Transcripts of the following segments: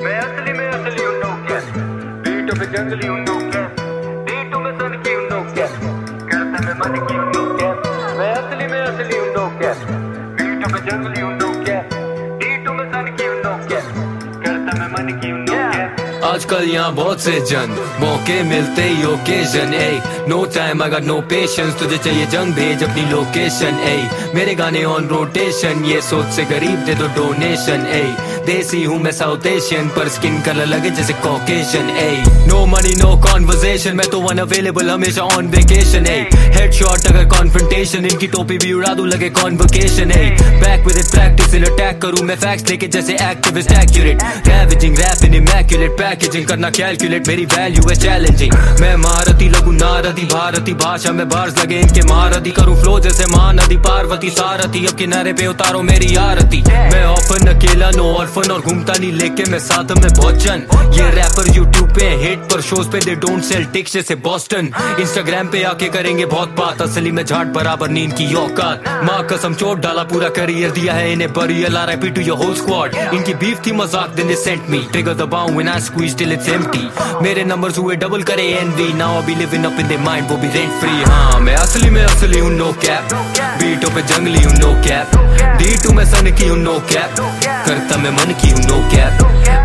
मैं असली हूँ नो क्या, बीट पे जंगली हूँ नो क्या, बीट में सन की हूँ नो क्या, करता मैं मन की हूँ नो क्या, मैं असली हूँ नो क्या, बीट पे जंगली हूँ नो क्या, बीट में सन की हूँ नो क्या, करता मैं मन की हूँ नो क्या। आजकल यहाँ बहुत से जन मौके मिलते ही occasion ay no time I got no patience, तुझे चाहिए जंग भेज अपनी लोकेशन ए मेरे गाने ऑन रोटेशन, ये सोच से गरीब दे दो डोनेशन ए देसी हूँ मैं साउथ एशियन पर स्किन कलर लगे जैसे Caucasian ay no money no conversation, मैं तो अनअवेलेबल हमेशा ऑन वेकेशन ए हेडशॉट अगर कॉन्फ्रंटेशन, इनकी टोपी भी उड़ा दूं लगे convocation ay back with it practice in attack करूं मैं फैक्ट्स लेके जैसे activist accurate ravaging rapping immaculate packaging करना कैलकुलेट मेरी वैल्यू है चैलेंजिंग, मैं महारथी लगूं नारदी भारती भाषा में बार्स लगे इनके महारथी करूं फ्लो जैसे महानदी पार्वती सारथी अब किनारे पे उतारो मेरी आरती, मैं ऑफन अकेला नो ऑर्फन और घूमता नहीं लेके मैं साथ में भोजन, ये रैपर यूट्यूब पे हिट पर शोज पे दे डोंट सेल टिक्स जैसे बॉस्टन, इंस्टाग्राम पे आके करेंगे बहुत बात असली में झाट बराबर नींद की औकात, माँ कसम चोट डाला पूरा करियर दिया है इन्हें burial RIP to your whole squad, इनकी बीफ थी मजाक then they sent me trigger दबाऊं when I squeeze till it's empty, मेरे नंबर्स हुए डबल करे envy now I be living up in their mind वो भी रेंट फ्री, हाँ मैं असली हूँ नो कैप, बीटों पे जंगली हूँ नो कैप, D2 में सन की हूँ नो कैप, करता मैं मन की हूँ नो कैप,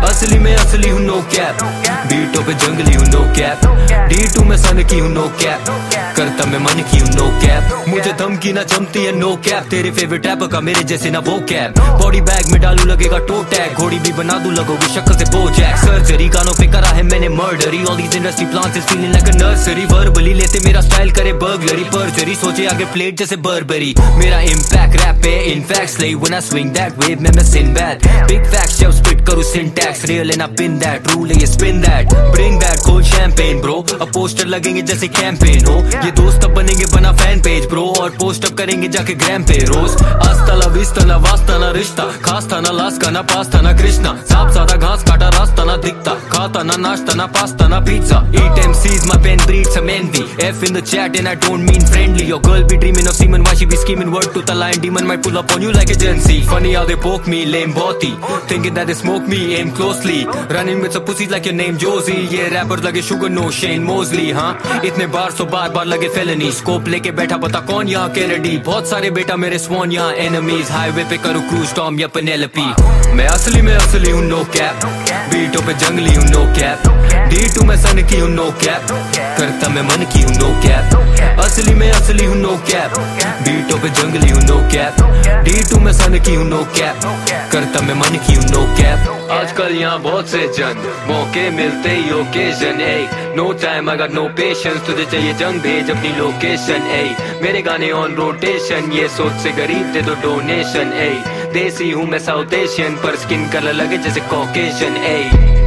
असली हूँ नो कैप, बीटों पे जंगली हूँ नो कैप, D2 में सन की हूँ नो कैप, करता मैं मन की हूँ नो कैप, मुझे धमकी ना जमती है नो कैप, तेरे फेवरेट रैपर का मेरे जैसे ना वो कैप, बॉडी बैग में डालू लगेगा टो टैग, घोड़ी भी बना दूं लगोगे शक्ल से बोजैक, सर्जरी कानों पे करा है मैंने murdery, all these industry plants is feeling like a nursery, verbally लेते मेरा स्टाइल करे बर्गलरी, परजरी सोचे आगे प्लेट जैसे बर्बरी, मेरा इम्पैक्ट रैप पे in fact slay when I swing that wave में मैं Sinbad, big facts जब spit करूँ syntax, real and I pin that, rule है ये spin that, bring back cold champagne bro, अब पोस्टर लगेंगे जैसे कैंपेन हो, ये दोस्त अब बनेंगे बना फैन पेज ब्रो, और पोस्ट अप करेंगे जाके ग्राम पे रोज, आस्ता ला विस्ता ना वास्ता ना रिश्ता, खास था ना लास का ना पास्ता ना कृष्णा, सांप सादा घास काटा रास्ता ना दिखता, खाता ना नाश्ता ना पास्ता ना pizza, eat MCs my pen breeds some envy, F in the chat and I don't mean friendly, your girl be dreaming of semen why she be scheming, word to the line demon might pull up on you like a Gen Z, funny how they poke me lame boti, thinking that they smoke me aim closely, running with some pussies like your name Josie, ये rappers लगे sugar no Shane Mosley, हाँ इतने बार सो बार लगे felony, scope लेके बैठा पता कौन यहाँ Kennedy, बहुत सारे बेटा मेरे swan यहाँ enemies, highway पे करूँ cruise Tom या Penelope, मैं असली हूँ no cap, बीटों पे जंगली हूँ no cap, D2 में सन की हूँ no cap, करता मैं मन की हूँ no cap, असली हूँ no cap, बीटों पे जंगली हूँ no cap, D2 में सन की हूँ no cap, करता मैं मन की हूँ no cap, आजकल यहाँ बहुत से जन मौके मिलते ही occasion ay no time I got no patience, तुझे चाहिए जंग भेज अपनी लोकेशन ए मेरे गाने ऑन रोटेशन, ये सोच से गरीब दे दो डोनेशन ए देसी हूँ मैं साउथ एशियन पर स्किन कलर लगे जैसे कॉकेशन ए